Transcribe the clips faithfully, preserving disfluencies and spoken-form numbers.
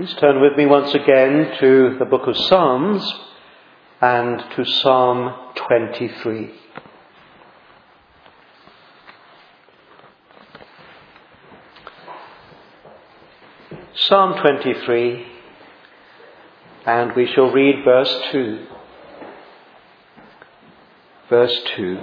Please turn with me once again to the book of Psalms and to Psalm twenty-three. Psalm twenty-three, and we shall read verse two. Verse two.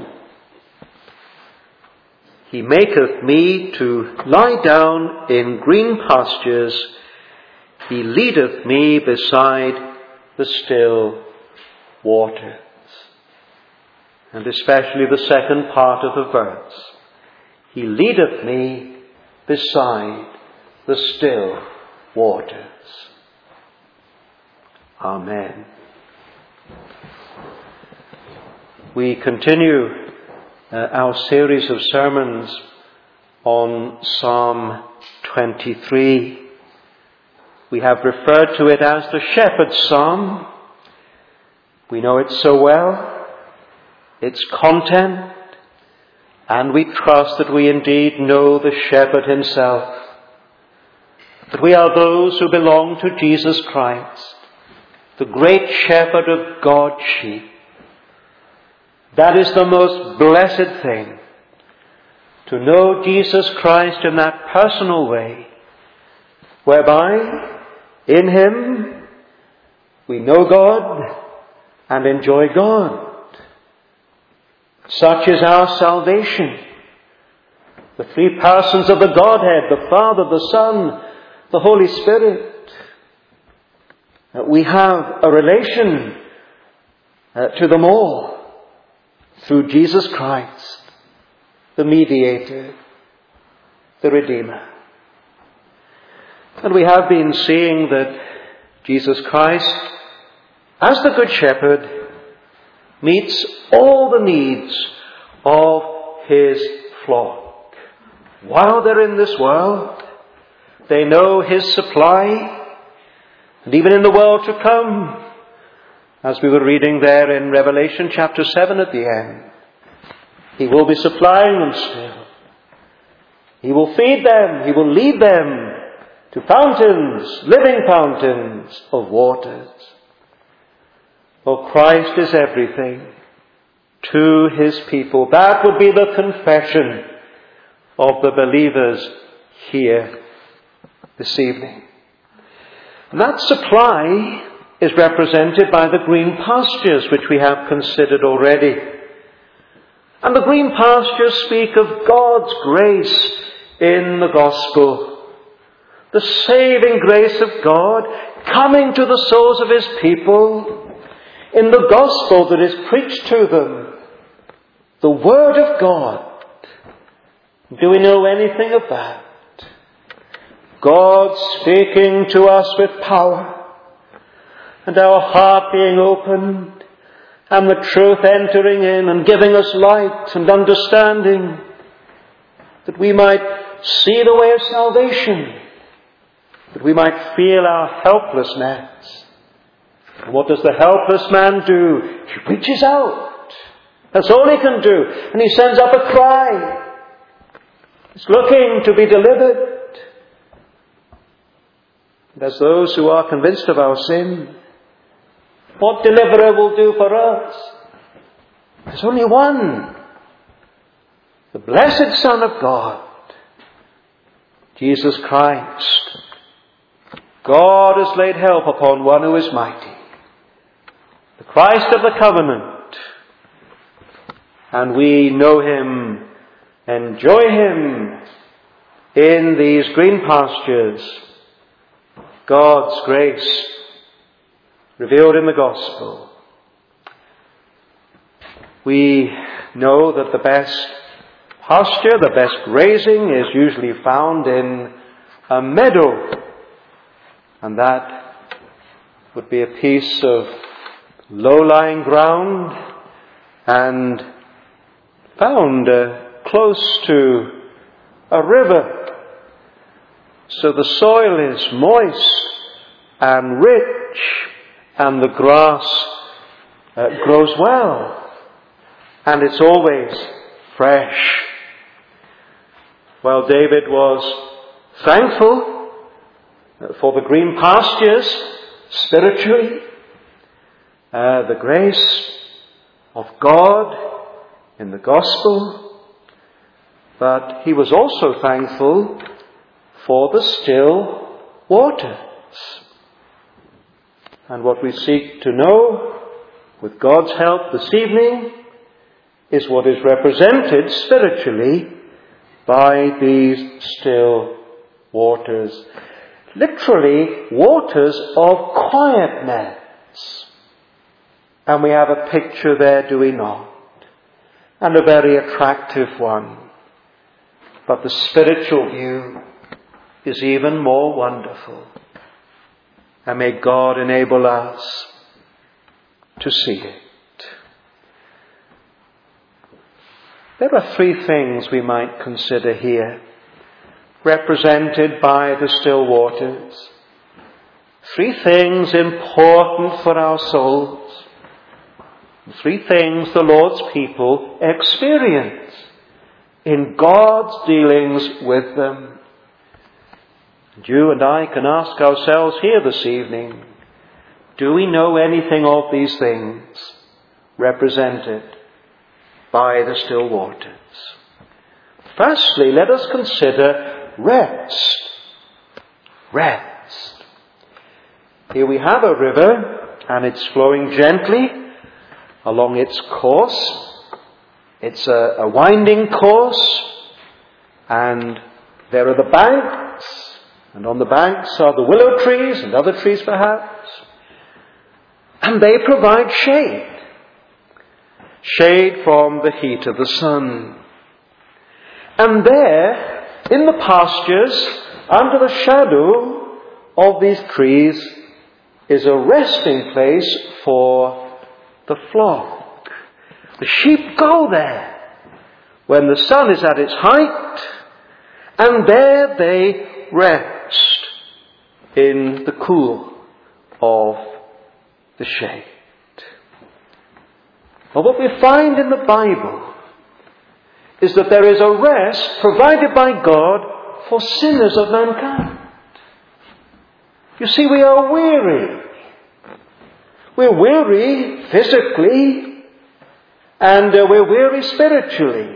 He maketh me to lie down in green pastures. He leadeth me beside the still waters. And especially the second part of the verse. He leadeth me beside the still waters. Amen. We continue uh, our series of sermons on Psalm twenty-three. We have referred to it as the Shepherd's Psalm. We know it so well, its content, and we trust that we indeed know the Shepherd himself, that we are those who belong to Jesus Christ, the great Shepherd of God's sheep. That is the most blessed thing, to know Jesus Christ in that personal way, whereby in him we know God and enjoy God. Such is our salvation. The three persons of the Godhead, the Father, the Son, the Holy Spirit. We have a relation uh, to them all through Jesus Christ, the mediator, the Redeemer. And we have been seeing that Jesus Christ, as the Good Shepherd, meets all the needs of his flock. While they're in this world, they know his supply, and even in the world to come, as we were reading there in Revelation chapter seven at the end, he will be supplying them still. He will feed them, he will lead them to fountains, living fountains of waters. For Christ is everything to his people. That would be the confession of the believers here this evening. And that supply is represented by the green pastures which we have considered already. And the green pastures speak of God's grace in the gospel. The saving grace of God coming to the souls of his people in the gospel that is preached to them. The Word of God. Do we know anything of that? God speaking to us with power, and our heart being opened, and the truth entering in and giving us light and understanding, that we might see the way of salvation, that we might feel our helplessness. And what does the helpless man do? He reaches out. That's all he can do. And he sends up a cry. He's looking to be delivered. And as those who are convinced of our sin, what deliverer will do for us? There's only one. The blessed Son of God, Jesus Christ. God has laid help upon one who is mighty. The Christ of the covenant. And we know him, enjoy him in these green pastures. God's grace revealed in the gospel. We know that the best pasture, the best grazing is usually found in a meadow. And that would be a piece of low-lying ground and found uh, close to a river. So the soil is moist and rich, and the grass uh, grows well, and it's always fresh. Well, David was thankful for the green pastures spiritually, uh, the grace of God in the gospel, but he was also thankful for the still waters. And what we seek to know with God's help this evening is what is represented spiritually by these still waters. Literally, waters of quietness. And we have a picture there, do we not? And a very attractive one. But the spiritual view is even more wonderful. And may God enable us to see it. There are three things we might consider here, represented by the still waters. Three things important for our souls. Three things the Lord's people experience in God's dealings with them. And you and I can ask ourselves here this evening, do we know anything of these things represented by the still waters? Firstly, let us consider rest. Rest. Here we have a river, and it's flowing gently along its course. It's a, a winding course, and there are the banks, and on the banks are the willow trees and other trees perhaps, and they provide shade. Shade from the heat of the sun. And there, in the pastures, under the shadow of these trees, is a resting place for the flock. The sheep go there when the sun is at its height, and there they rest in the cool of the shade. Well, what we find in the Bible is that there is a rest provided by God for sinners of mankind. You see, we are weary. We're weary physically, and uh, we're weary spiritually.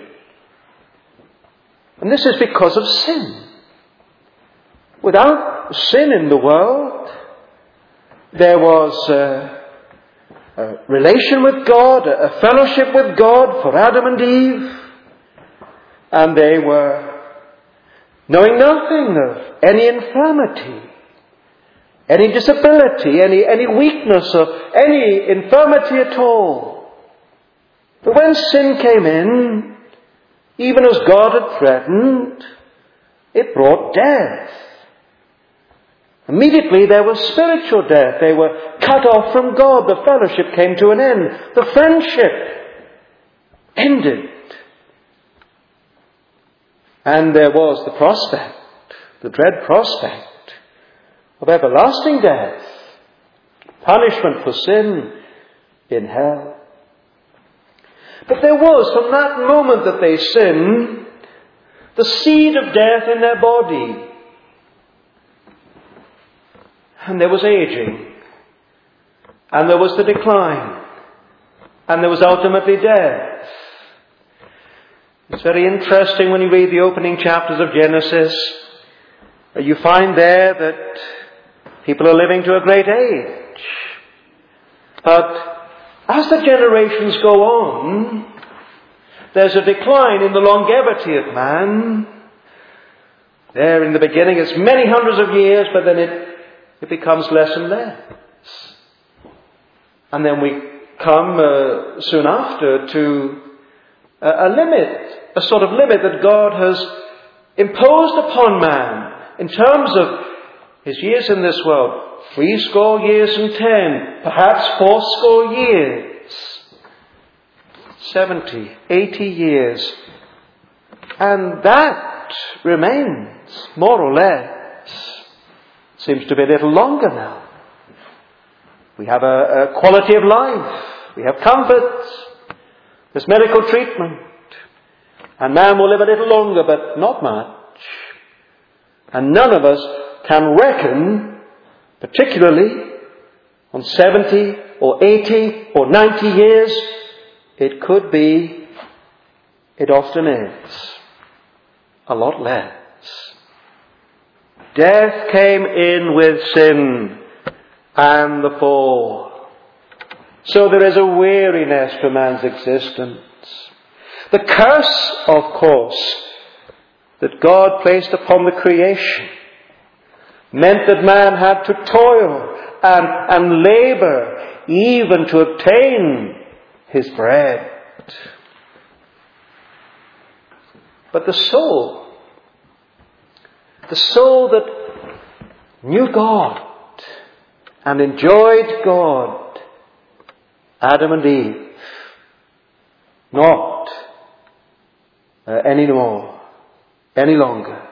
And this is because of sin. Without sin in the world, there was uh, a relation with God, a fellowship with God for Adam and Eve, and they were knowing nothing of any infirmity, any disability, any, any weakness, or any infirmity at all. But when sin came in, even as God had threatened, it brought death. Immediately there was spiritual death. They were cut off from God. The fellowship came to an end. The friendship ended. And there was the prospect, the dread prospect of everlasting death, punishment for sin in hell. But there was, from that moment that they sinned, the seed of death in their body. And there was aging. And there was the decline. And there was ultimately death. It's very interesting when you read the opening chapters of Genesis. You find there that people are living to a great age. But as the generations go on, there's a decline in the longevity of man. There in the beginning it's many hundreds of years, but then it It becomes less and less. And then we come uh, soon after to a, a limit, a sort of limit that God has imposed upon man in terms of his years in this world. Three score years and ten, perhaps four score years. Seventy, eighty years. And that remains, more or less. Seems to be a little longer now. We have a, a quality of life. We have comforts. There's medical treatment. And man will live a little longer, but not much. And none of us can reckon, particularly on seventy or eighty or ninety years, it could be, it often is, a lot less. Death came in with sin and the fall. So there is a weariness to man's existence. The curse, of course, that God placed upon the creation meant that man had to toil and, and labor even to obtain his bread. But the soul, the soul that knew God and enjoyed God, Adam and Eve, not uh, any more, any longer.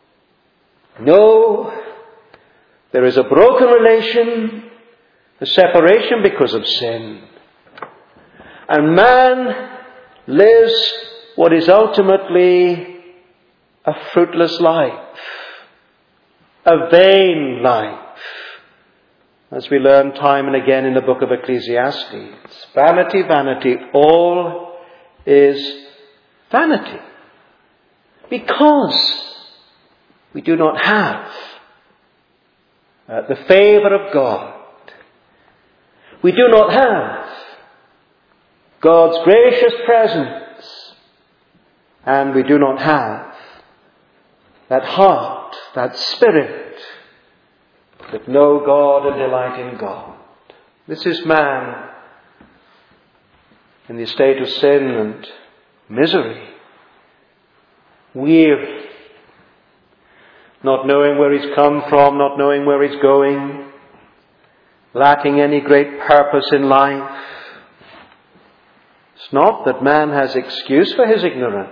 No, there is a broken relation, a separation because of sin. And man lives what is ultimately a fruitless life, a vain life. As we learn time and again in the book of Ecclesiastes, vanity, vanity, all is vanity. Because we do not have uh, the favour of God. We do not have God's gracious presence. And we do not have that heart, that spirit that know God and delight in God. This is man in the state of sin and misery, weary, not knowing where he's come from, not knowing where he's going, lacking any great purpose in life. It's not that man has excuse for his ignorance.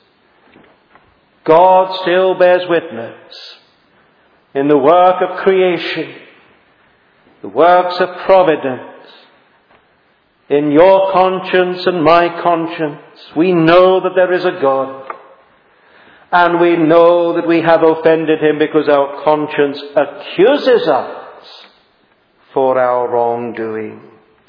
God still bears witness in the work of creation, the works of providence, in your conscience and my conscience. We know that there is a God, and we know that we have offended him because our conscience accuses us for our wrongdoing.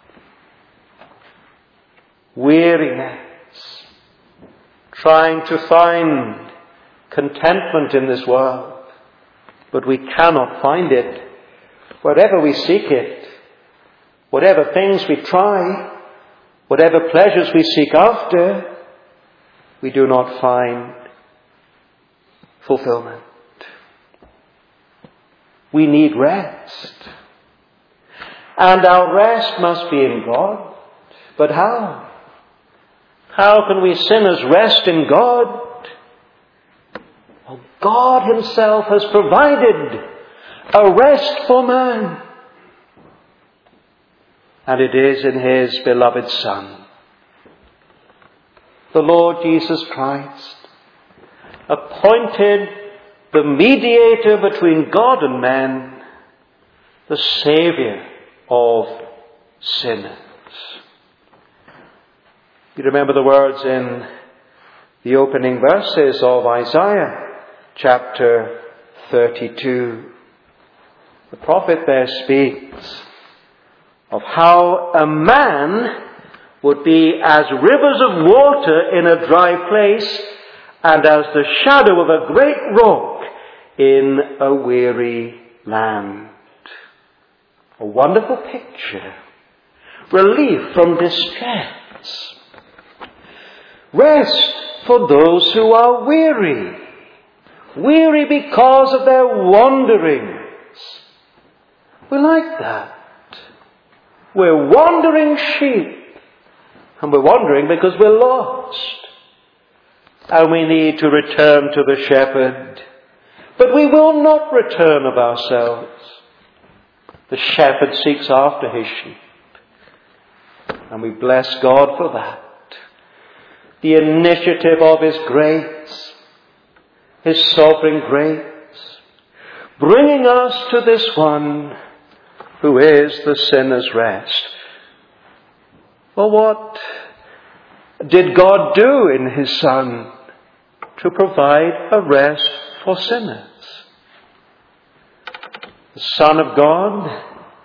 Weariness, trying to find contentment in this world, but we cannot find it. Wherever we seek it, whatever things we try, whatever pleasures we seek after, we do not find fulfillment. We need rest. And our rest must be in God. But how? How can we sinners rest in God? Well, God himself has provided a rest for man. And it is in his beloved Son, the Lord Jesus Christ, appointed the mediator between God and man, the Saviour of sinners. You remember the words in the opening verses of Isaiah chapter thirty-two. The prophet there speaks of how a man would be as rivers of water in a dry place and as the shadow of a great rock in a weary land. A wonderful picture. Relief from distress. Rest for those who are weary. Weary because of their wanderings. We like that. We're wandering sheep. And we're wandering because we're lost. And we need to return to the shepherd. But we will not return of ourselves. The shepherd seeks after his sheep. And we bless God for that. The initiative of his grace, his sovereign grace, bringing us to this one who is the sinner's rest. Well, what did God do in his Son to provide a rest for sinners? the Son of God,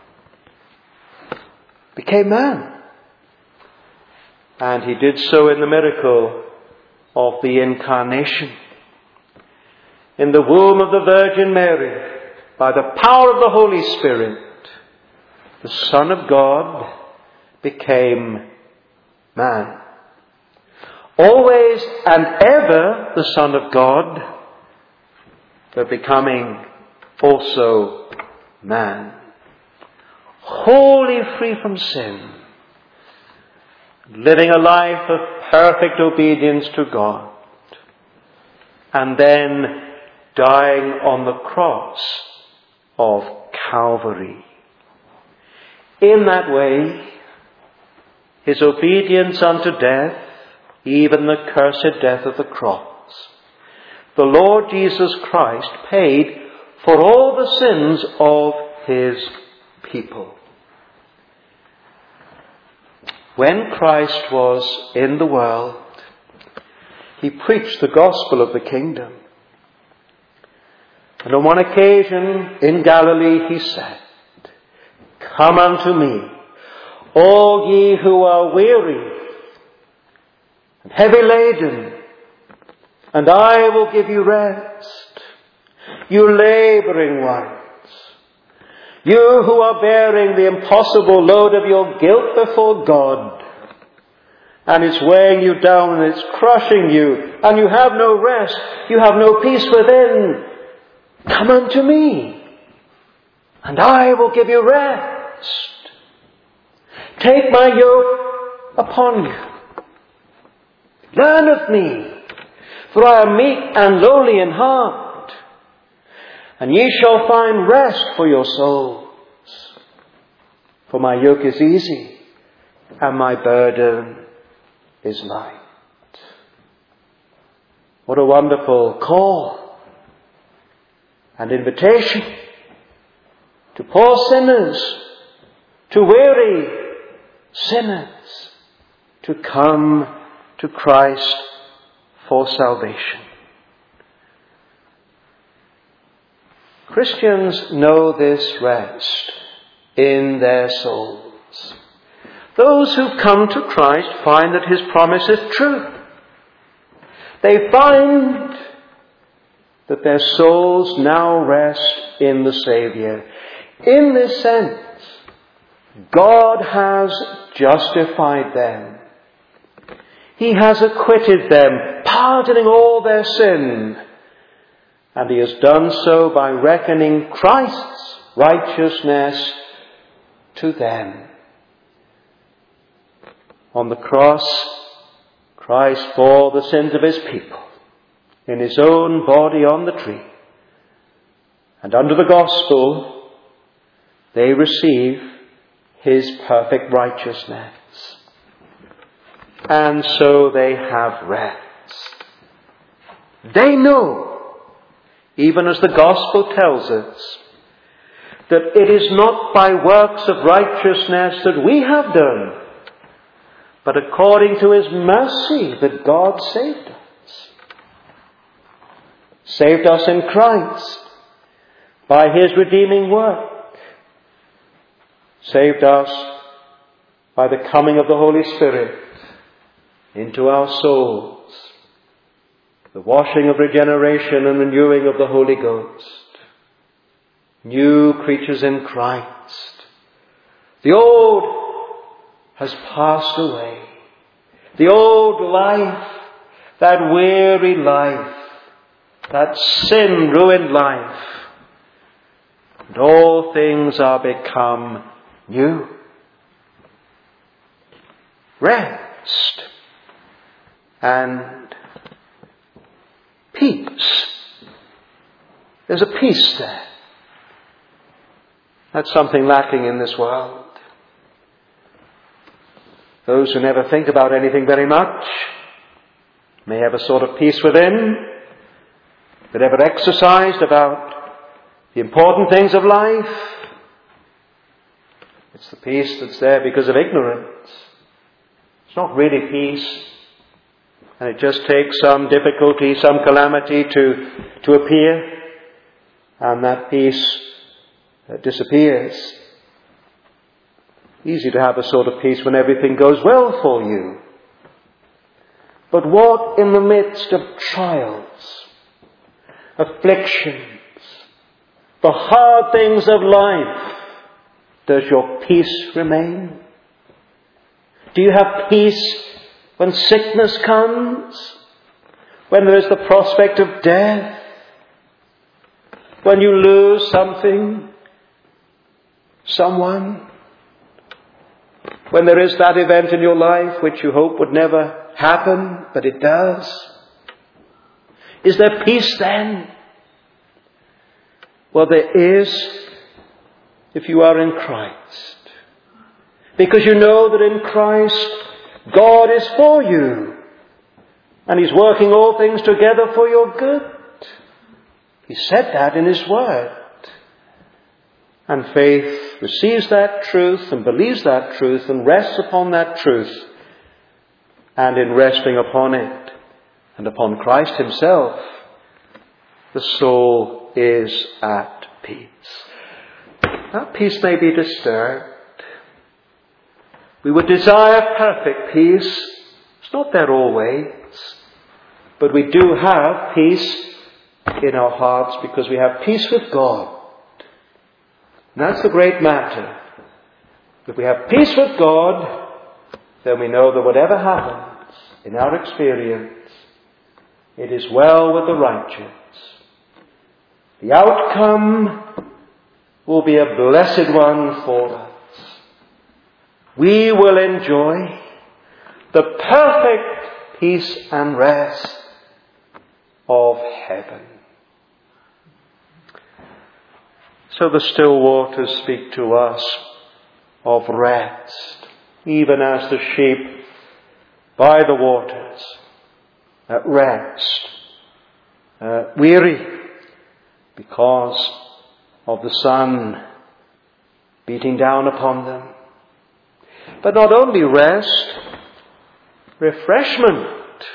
became man. And he did so in the miracle of the Incarnation. In the womb of the Virgin Mary, by the power of the Holy Spirit, the Son of God became man. Always and ever the Son of God, but becoming also man. Wholly free from sin, living a life of perfect obedience to God, and then dying on the cross of Calvary. In that way, his obedience unto death, even the cursed death of the cross, the Lord Jesus Christ paid for all the sins of his people. When Christ was in the world, he preached the gospel of the kingdom. And on one occasion in Galilee he said, "Come unto me, all ye who are weary and heavy laden, and I will give you rest. You labouring ones, you who are bearing the impossible load of your guilt before God, and it's weighing you down and it's crushing you, and you have no rest, you have no peace within. Come unto me, and I will give you rest. Take my yoke upon you. Learn of me, for I am meek and lowly in heart, and ye shall find rest for your souls. For my yoke is easy, and my burden is light." What a wonderful call and invitation to poor sinners, to weary sinners, to come to Christ for salvation. Christians know this rest in their souls. Those who come to Christ find that his promise is true. They find that their souls now rest in the Saviour. In this sense, God has justified them. He has acquitted them, pardoning all their sin. And he has done so by reckoning Christ's righteousness to them. On the cross, Christ bore the sins of his people in his own body on the tree. And under the gospel, they receive his perfect righteousness. And so they have rest. They know, even as the gospel tells us, that it is not by works of righteousness that we have done, but according to his mercy that God saved us. Saved us in Christ by his redeeming work. Saved us by the coming of the Holy Spirit into our souls, the washing of regeneration and renewing of the Holy Ghost. New creatures in Christ. The old has passed away. The old life, that weary life, that sin-ruined life, and all things are become new. Rest and peace. There's a peace there. That's something lacking in this world. Those who never think about anything very much may have a sort of peace within, but ever exercised about the important things of life. It's the peace that's there because of ignorance. It's not really peace. And it just takes some difficulty, some calamity to, to appear. And that peace uh, disappears. Easy to have a sort of peace when everything goes well for you. But what in the midst of trials, afflictions, the hard things of life, does your peace remain? Do you have peace when sickness comes? When there is the prospect of death? When you lose something? Someone? When there is that event in your life which you hope would never happen, but it does? Is there peace then? Well, there is if you are in Christ. Because you know that in Christ God is for you. And He's working all things together for your good. He said that in His Word. And faith receives that truth and believes that truth and rests upon that truth. And in resting upon it and upon Christ Himself, the soul is at peace. That peace may be disturbed. We would desire perfect peace. It's not there always. But we do have peace in our hearts because we have peace with God. And that's the great matter. If we have peace with God, then we know that whatever happens in our experience, it is well with the righteous. The outcome will be a blessed one for us. We will enjoy the perfect peace and rest of heaven. So the still waters speak to us of rest, even as the sheep by the waters at rest, uh, weary because of the sun beating down upon them. But not only rest, refreshment.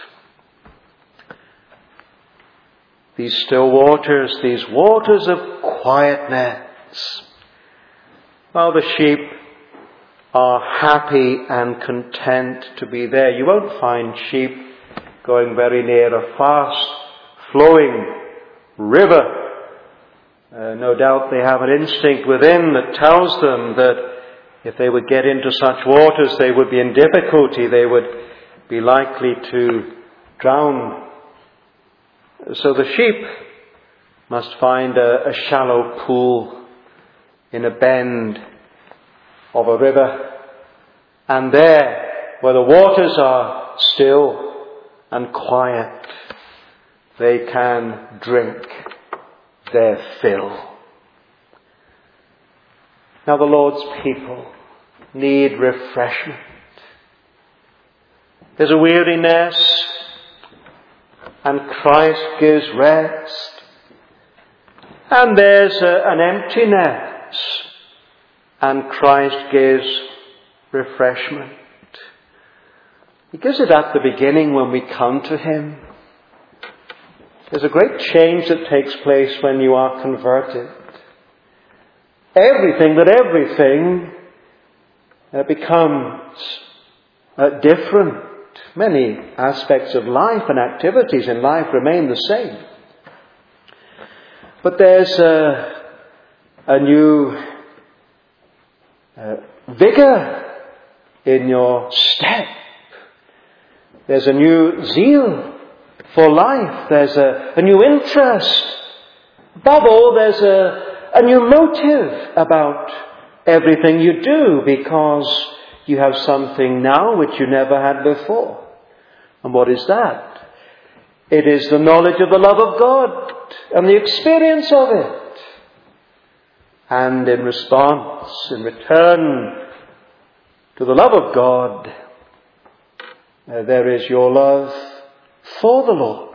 These still waters, these waters of quietness. While the sheep are happy and content to be there. You won't find sheep going very near a fast flowing river. Uh, no doubt they have an instinct within that tells them that if they would get into such waters, they would be in difficulty. They would be likely to drown. So the sheep must find a, a shallow pool in a bend of a river. And there, where the waters are still and quiet, they can drink their fill. Now the Lord's people need refreshment. There's a weariness, and Christ gives rest. And there's a, an emptiness, and Christ gives refreshment. He gives it at the beginning when we come to Him. There's a great change that takes place when you are converted. Everything but everything uh, becomes uh, different. Many aspects of life and activities in life remain the same. But there's a, a new uh, vigor in your step. There's a new zeal for life. There's a, a new interest. Above all, there's a A new motive about everything you do because you have something now which you never had before. And what is that? It is the knowledge of the love of God and the experience of it. And in response, in return to the love of God, uh, there is your love for the Lord.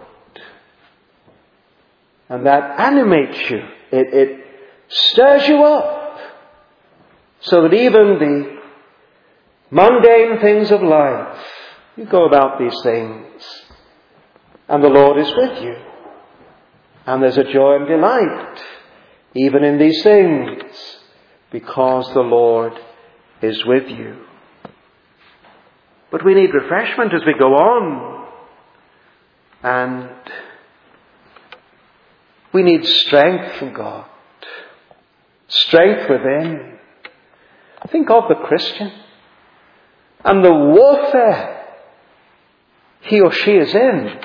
And that animates you. It, it stirs you up so that even the mundane things of life, you go about these things and the Lord is with you. And there's a joy and delight even in these things, because the Lord is with you. But we need refreshment as we go on. And we need strength from God. Strength within. Think of the Christian and the warfare he or she is in.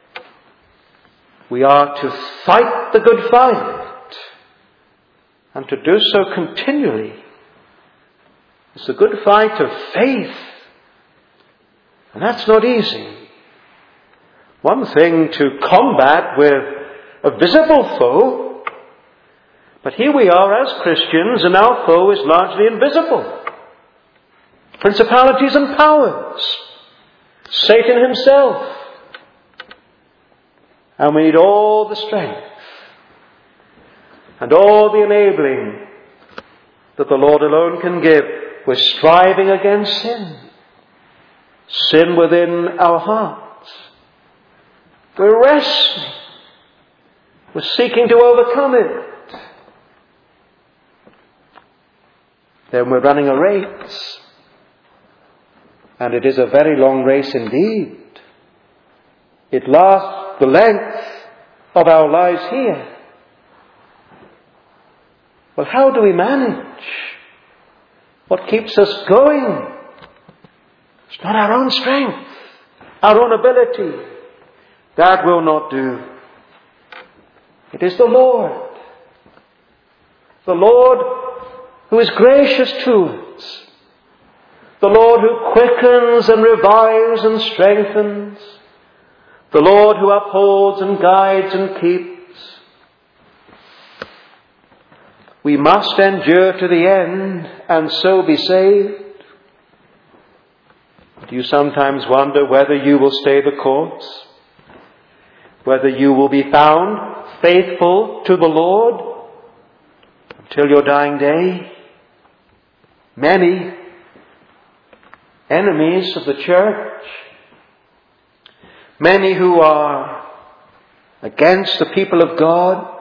We are to fight the good fight, and to do so continually. It's a good fight of faith, and that's not easy. One thing to combat with a visible foe, but here we are as Christians, and our foe is largely invisible. Principalities and powers, Satan himself. And we need all the strength and all the enabling that the Lord alone can give. We're striving against sin. Sin within our hearts. We're wrestling. We're seeking to overcome it. Then we're running a race. And it is a very long race indeed. It lasts the length of our lives here. Well, how do we manage? What keeps us going? It's not our own strength, our own ability. That will not do. It is the Lord. The Lord who is gracious to us. The Lord who quickens and revives and strengthens. The Lord who upholds and guides and keeps. We must endure to the end and so be saved. Do you sometimes wonder whether you will stay the course? Whether you will be found faithful to the Lord until your dying day? Many enemies of the church, many who are against the people of God,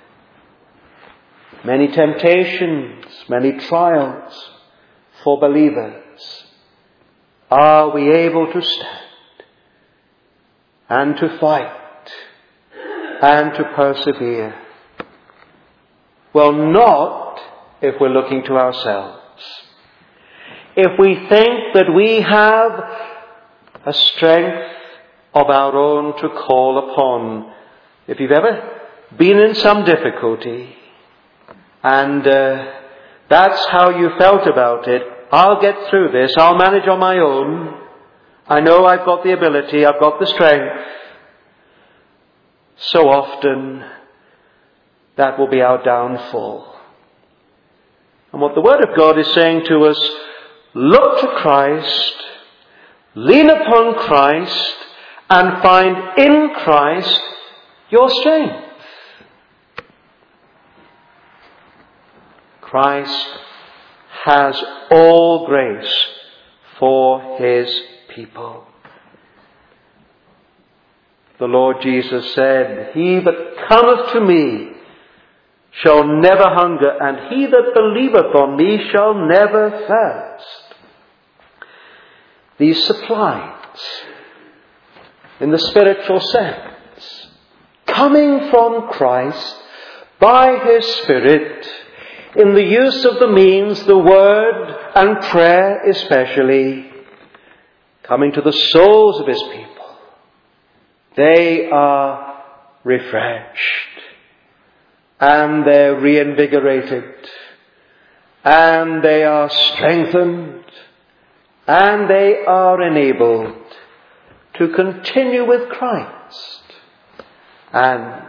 many temptations, many trials for believers. Are we able to stand and to fight and to persevere? Well, not if we're looking to ourselves. If we think that we have a strength of our own to call upon. If you've ever been in some difficulty and uh, that's how you felt about it, I'll get through this, I'll manage on my own, I know I've got the ability, I've got the strength. So often that will be our downfall. And what the Word of God is saying to us, look to Christ, lean upon Christ, and find in Christ your strength. Christ has all grace for his people. The Lord Jesus said, he that cometh to me shall never hunger, and he that believeth on me shall never thirst. These supplies, in the spiritual sense, coming from Christ by his Spirit, in the use of the means, the Word and prayer especially, coming to the souls of his people, they are refreshed. And they're reinvigorated. And they are strengthened. And they are enabled to continue with Christ. And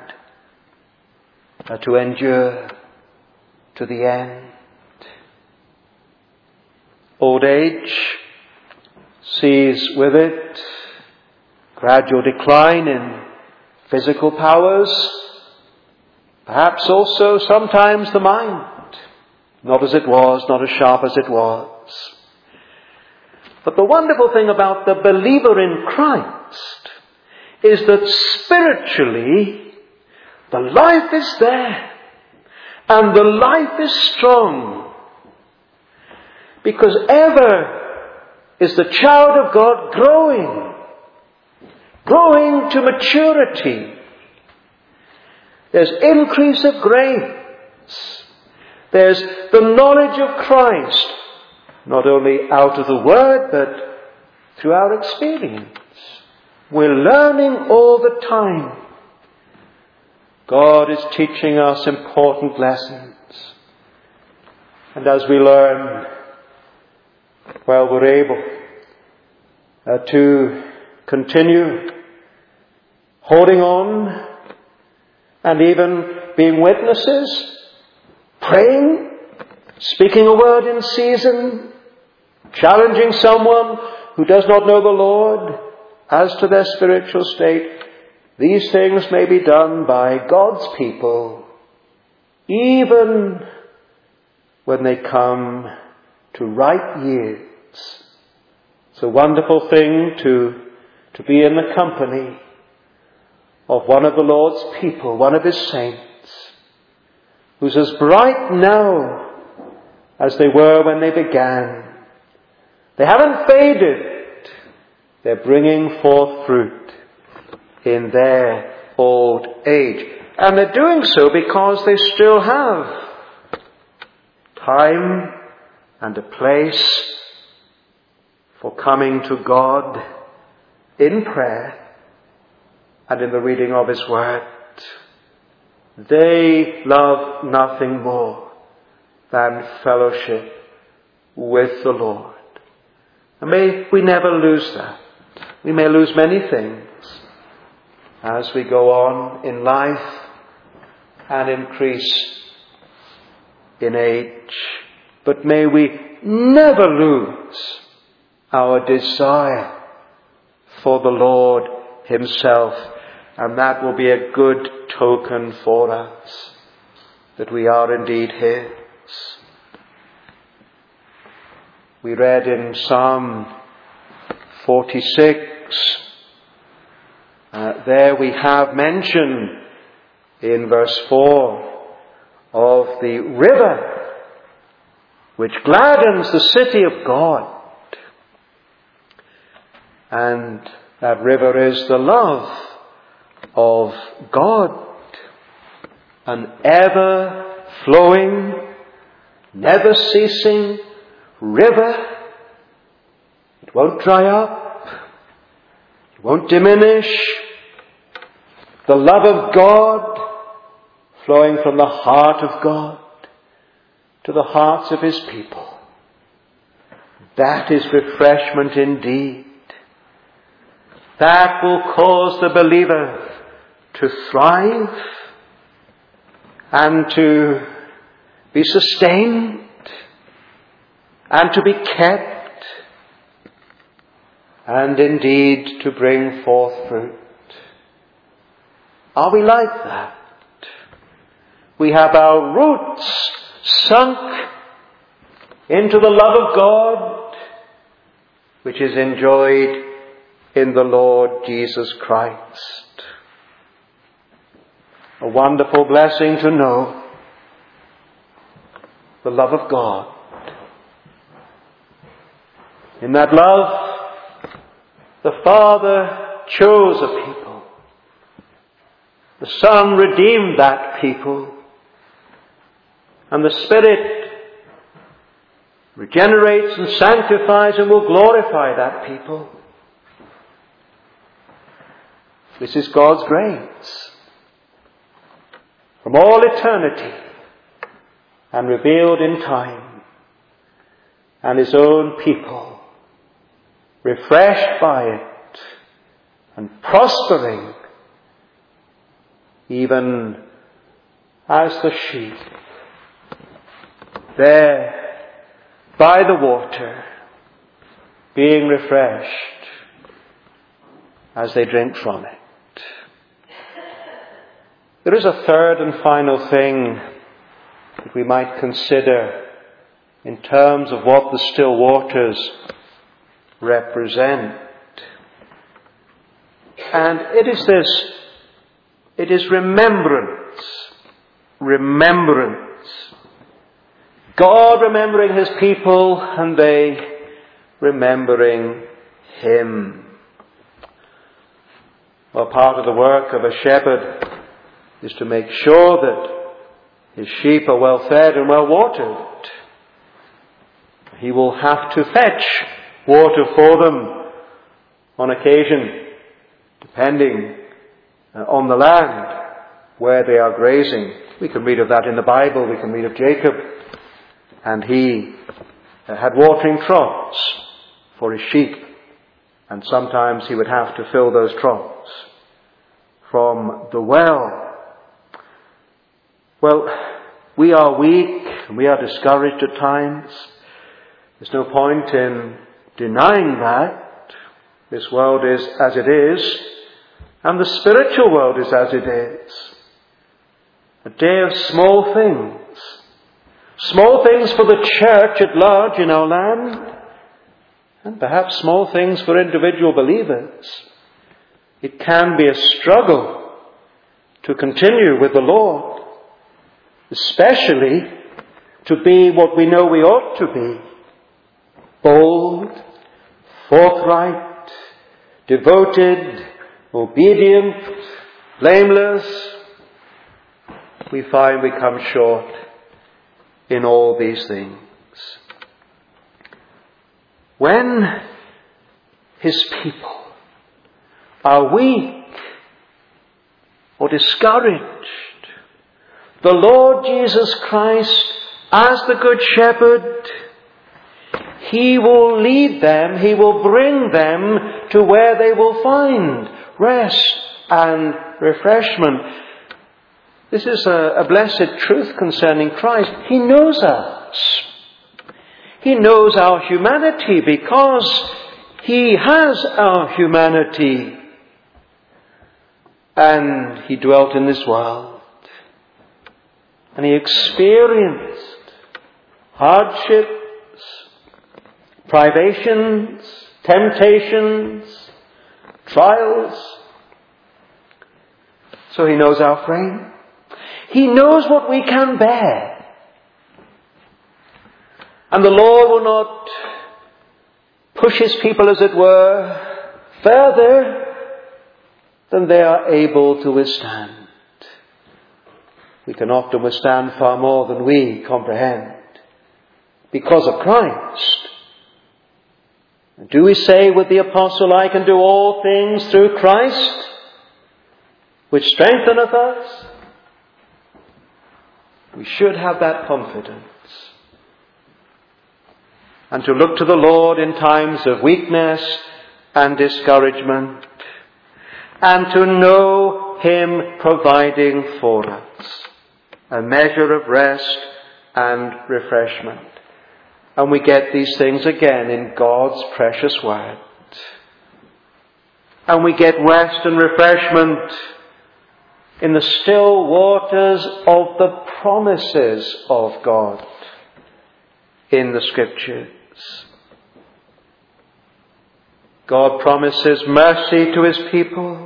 to endure to the end. Old age sees with it gradual decline in physical powers. Perhaps also sometimes the mind, not as it was, not as sharp as it was. But the wonderful thing about the believer in Christ is that spiritually the life is there. And the life is strong. Because ever is the child of God growing. Growing to maturity. There's increase of grace. There's the knowledge of Christ. Not only out of the Word, but through our experience. We're learning all the time. God is teaching us important lessons. And as we learn, well, we're able uh, to continue holding on and even being witnesses, praying, speaking a word in season, challenging someone who does not know the Lord as to their spiritual state. These things may be done by God's people, even when they come to ripe years. It's a wonderful thing to, to be in the company of one of the Lord's people, one of His saints, who's as bright now as they were when they began. They haven't faded. They're bringing forth fruit in their old age. And they're doing so because they still have time and a place for coming to God in prayer and in the reading of His Word. They love nothing more than fellowship with the Lord. And may we never lose that. We may lose many things as we go on in life and increase in age. But may we never lose our desire for the Lord Himself. And that will be a good token for us that we are indeed His. We read in Psalm forty-six, uh, there we have mention in verse four of the river which gladdens the city of God. And that river is the love of God, an ever-flowing, never-ceasing river. It won't dry up. It won't diminish. The love of God flowing from the heart of God to the hearts of His people. That is refreshment indeed. That will cause the believer to thrive and to be sustained and to be kept and indeed to bring forth fruit. Are we like that? We have our roots sunk into the love of God, which is enjoyed in the Lord Jesus Christ. A wonderful blessing to know the love of God. In that love, the Father chose a people. The Son redeemed that people. And the Spirit regenerates and sanctifies and will glorify that people. This is God's grace from all eternity and revealed in time, and His own people refreshed by it and prospering even as the sheep there by the water, being refreshed as they drink from it. There is a third and final thing that we might consider in terms of what the still waters represent. And it is this, it is remembrance. Remembrance. God remembering his people and they remembering him. Well, part of the work of a shepherd is to make sure that his sheep are well fed and well watered. He will have to fetch water for them on occasion, depending on the land where they are grazing. We can read of that in the Bible. We can read of Jacob. And he had watering troughs for his sheep. And sometimes he would have to fill those troughs from the well. Well, we are weak and we are discouraged at times. There's no point in denying that. This world is as it is, and the spiritual world is as it is. A day of small things. Small things for the church at large in our land, and perhaps small things for individual believers. It can be a struggle to continue with the Lord, especially to be what we know we ought to be. Bold, forthright, devoted, obedient, blameless. We find we come short in all these things. When his people are weak or discouraged, the Lord Jesus Christ, as the Good Shepherd, he will lead them, he will bring them to where they will find rest and refreshment. This is a, a blessed truth concerning Christ. He knows us. He knows our humanity because he has our humanity. And he dwelt in this world. And he experienced hardships, privations, temptations, trials. So he knows our frame. He knows what we can bear. And the Lord will not push his people, as it were, further than they are able to withstand. We can often withstand far more than we comprehend because of Christ. And do we say with the apostle, I can do all things through Christ, which strengtheneth us? We should have that confidence. And to look to the Lord in times of weakness and discouragement. And to know him providing for us a measure of rest and refreshment. And we get these things again in God's precious word. And we get rest and refreshment in the still waters of the promises of God in the Scriptures. God promises mercy to his people,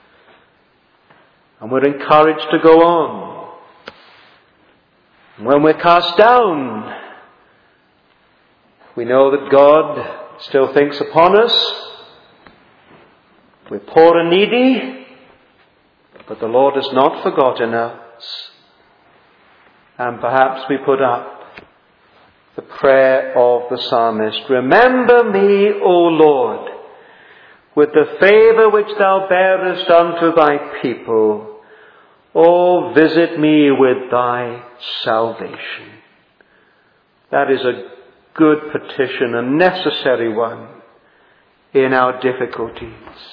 and we're encouraged to go on. When we're cast down, we know that God still thinks upon us. We're poor and needy, but the Lord has not forgotten us. And perhaps we put up the prayer of the psalmist. Remember me, O Lord, with the favour which thou bearest unto thy people. O visit me with thy salvation. That is a good petition, a necessary one in our difficulties.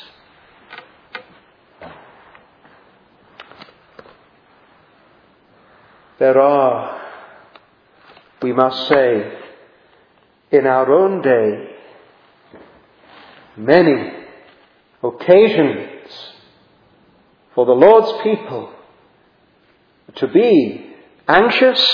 There are, we must say, in our own day, many occasions for the Lord's people to be anxious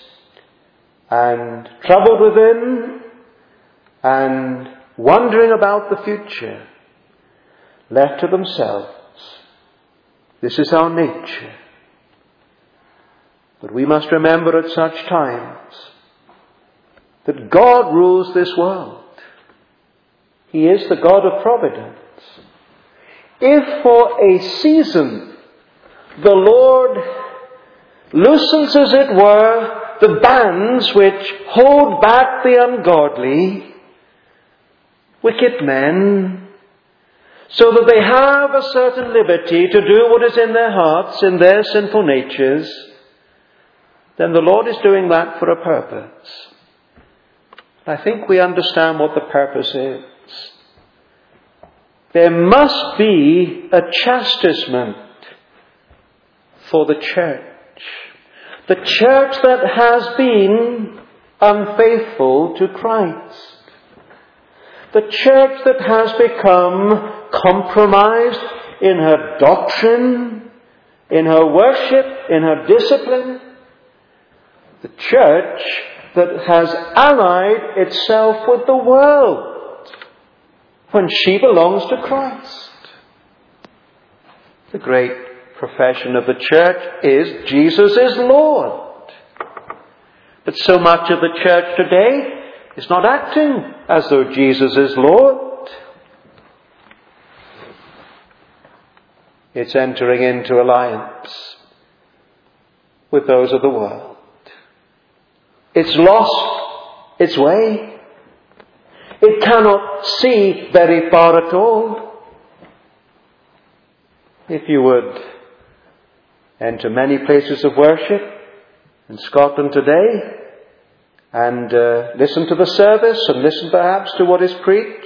and troubled within and wondering about the future, left to themselves. This is our nature. But we must remember at such times that God rules this world. He is the God of providence. If for a season the Lord loosens, as it were, the bands which hold back the ungodly, wicked men, so that they have a certain liberty to do what is in their hearts, in their sinful natures, then the Lord is doing that for a purpose. I think we understand what the purpose is. There must be a chastisement for the church. The church that has been unfaithful to Christ. The church that has become compromised in her doctrine, in her worship, in her discipline. The church that has allied itself with the world when she belongs to Christ. The great profession of the church is Jesus is Lord. But so much of the church today is not acting as though Jesus is Lord. It's entering into alliance with those of the world. It's lost its way. It cannot see very far at all. If you would enter many places of worship in Scotland today and uh, listen to the service and listen perhaps to what is preached,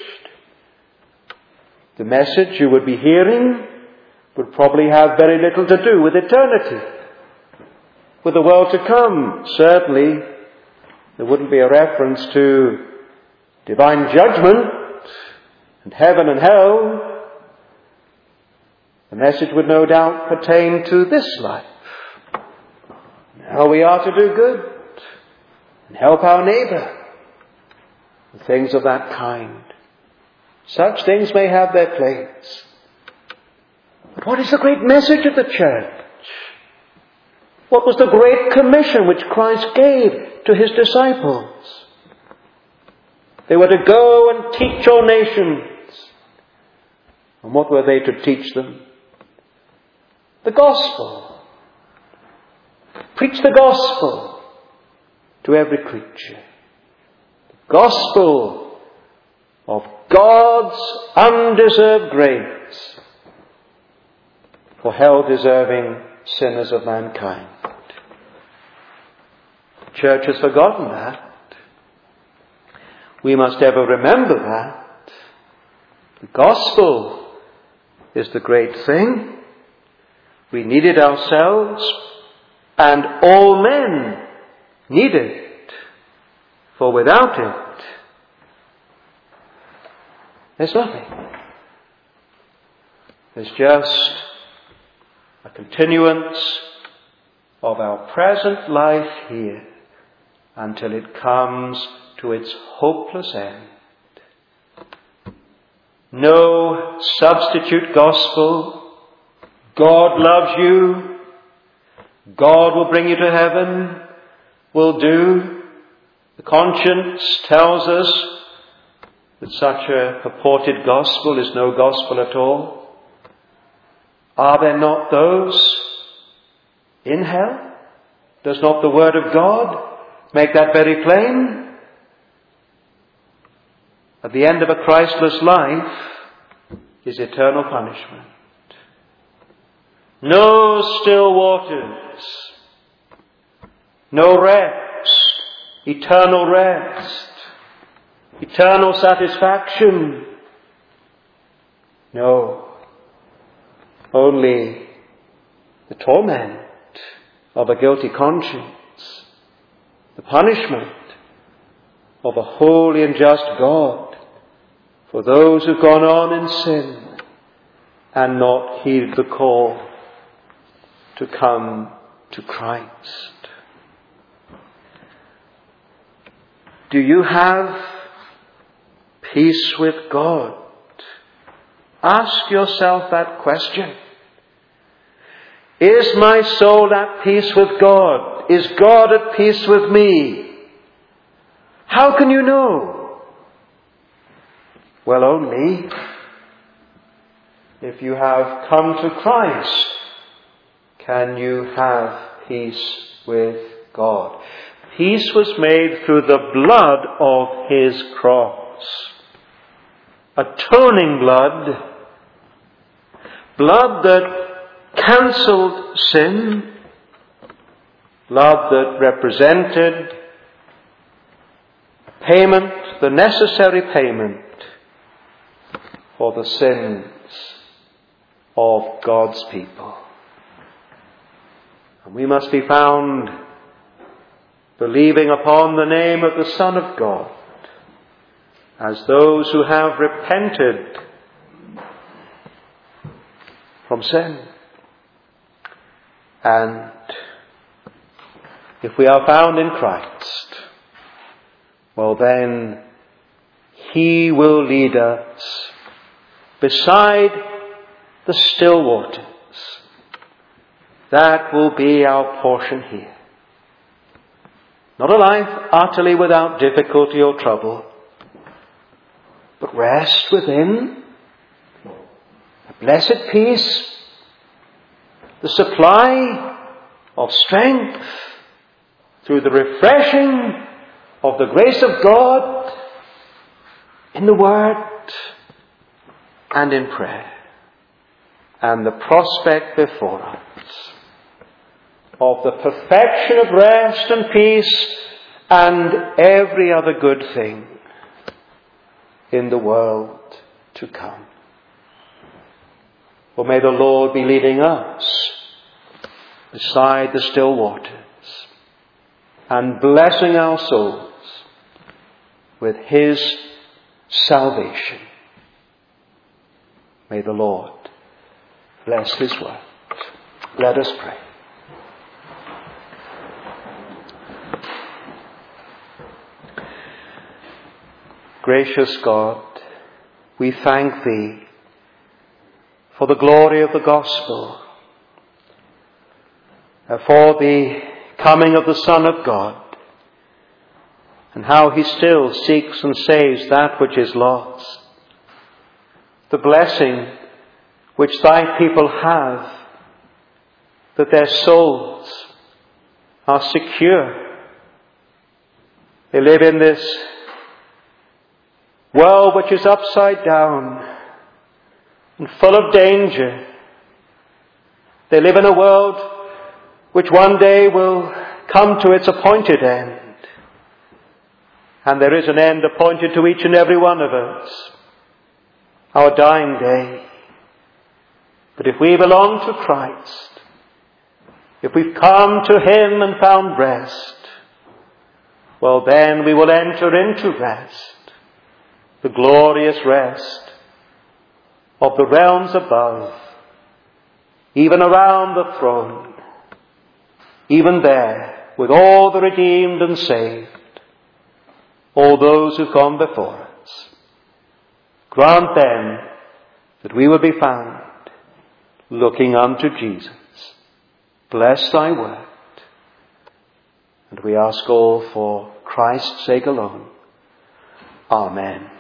the message you would be hearing would probably have very little to do with eternity, with the world to come. Certainly, there wouldn't be a reference to divine judgment and heaven and hell. The message would no doubt pertain to this life. How we are to do good and help our neighbour. And things of that kind. Such things may have their place. But what is the great message of the church? What was the great commission which Christ gave to his disciples? They were to go and teach all nations. And what were they to teach them? The gospel. Preach the gospel to every creature. The gospel of God's undeserved grace for hell-deserving sinners of mankind. The church has forgotten that. We must ever remember that. The gospel is the great thing. We need it ourselves, and all men need it. For without it, there's nothing. There's just a continuance of our present life here until it comes to its hopeless end. No substitute gospel. God loves you. God will bring you to heaven. Will do. The conscience tells us that such a purported gospel is no gospel at all. Are there not those in hell? Does not the Word of God make that very plain? At the end of a Christless life is eternal punishment. No still waters, no rest, eternal rest, eternal satisfaction. No, only the torment of a guilty conscience, the punishment of a holy and just God for those who've gone on in sin and not heeded the call to come to Christ. Do you have peace with God? Ask yourself that question. Is my soul at peace with God? is God at peace with me? How can you know? Well, only if you have come to Christ can you have peace with God. Peace was made through the blood of his cross. Atoning blood, blood that cancelled sin, blood that represented payment, the necessary payment for the sins of God's people. And we must be found believing upon the name of the Son of God as those who have repented from sin. And if we are found in Christ, well then he will lead us beside the still waters. That will be our portion here. Not a life utterly without difficulty or trouble, but rest within, a blessed peace, the supply of strength through the refreshing of the grace of God in the Word and in prayer, and the prospect before us of the perfection of rest and peace and every other good thing in the world to come. For may the Lord be leading us beside the still waters and blessing our souls with his salvation. May the Lord bless his word. Let us pray. Gracious God, we thank thee for the glory of the gospel, for the coming of the Son of God, and how he still seeks and saves that which is lost. The blessing which thy people have, that their souls are secure. They live in this world which is upside down and full of danger. They live in a world which one day will come to its appointed end. And there is an end appointed to each and every one of us, our dying day. But if we belong to Christ, if we've come to him and found rest, well then we will enter into rest, the glorious rest of the realms above, even around the throne, even there with all the redeemed and saved, all those who've gone before us. Grant then that we will be found looking unto Jesus. Bless thy word. And we ask all for Christ's sake alone. Amen.